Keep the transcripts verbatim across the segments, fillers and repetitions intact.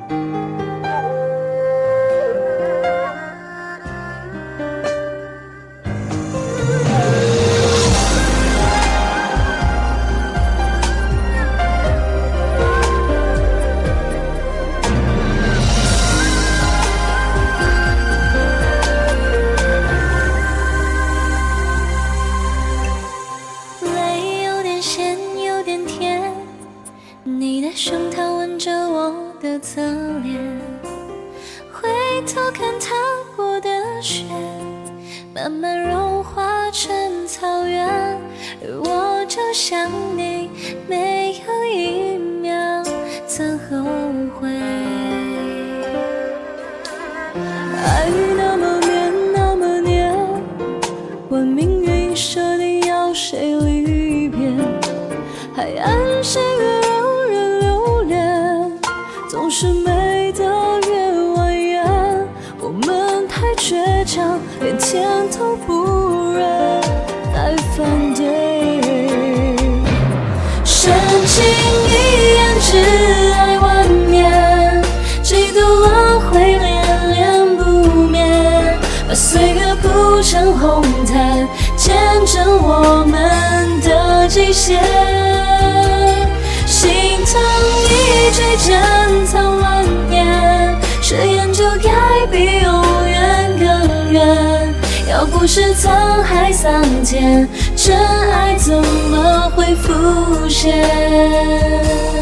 你的胸膛吻着我的侧脸，回头看踏过的雪，慢慢融化成草原，而我就像你，没有一秒曾后悔。爱那么绵那么黏，问命运设定要谁离别，海岸线越让人留恋，总是美得越蜿蜒。我们太倔强，连天都不忍再反对。深情一眼，挚爱万年，几度轮回恋恋不眠，把岁月铺成红毯，见证我们的极限。心疼一句珍藏万年，誓言就该比永远更远。要不是沧海桑田，真爱怎么会浮现？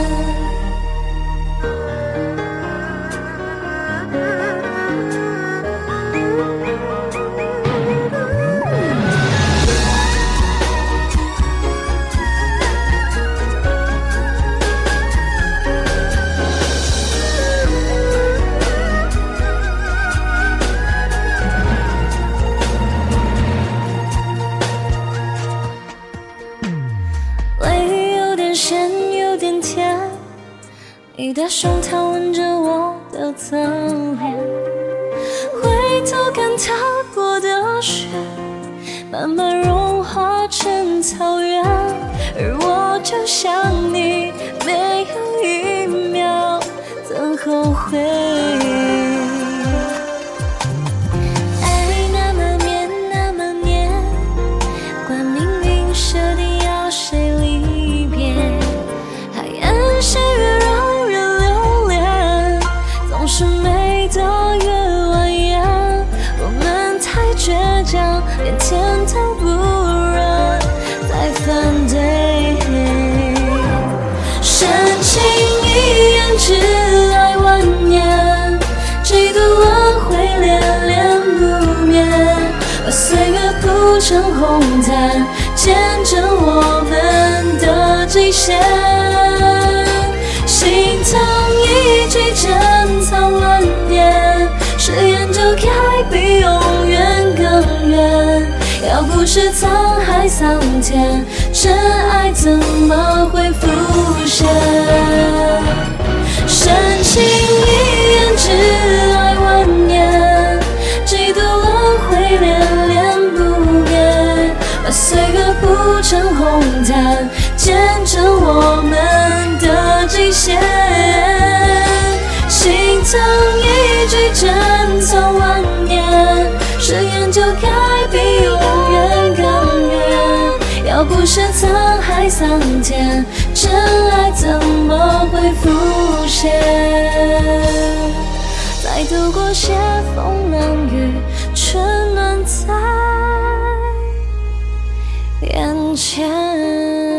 你的胸膛吻着我的侧脸，回头看踏过的雪，慢慢融化成草原，而我就像你，没有一秒曾后悔。爱那么绵那么黏，管命运设定要谁离别，海岸线越绕是美得越蜿蜒，我们太倔强，连天都不忍再反对。深情一眼，挚爱万年，几度轮回恋恋不眠，把岁月铺成红毯，见证我们的极限。心疼一句珍藏万年，誓言就该比永远更远。要不是沧海桑田，真爱怎么会浮现？深情一眼，挚爱万年，几度轮回恋恋不眠，把岁月铺成红毯，见证我们的极限。心疼一句珍藏万年，誓言就该比永远更远。要不是沧海桑田，真爱怎么会浮现？再度过些风凉雨，春暖在眼前。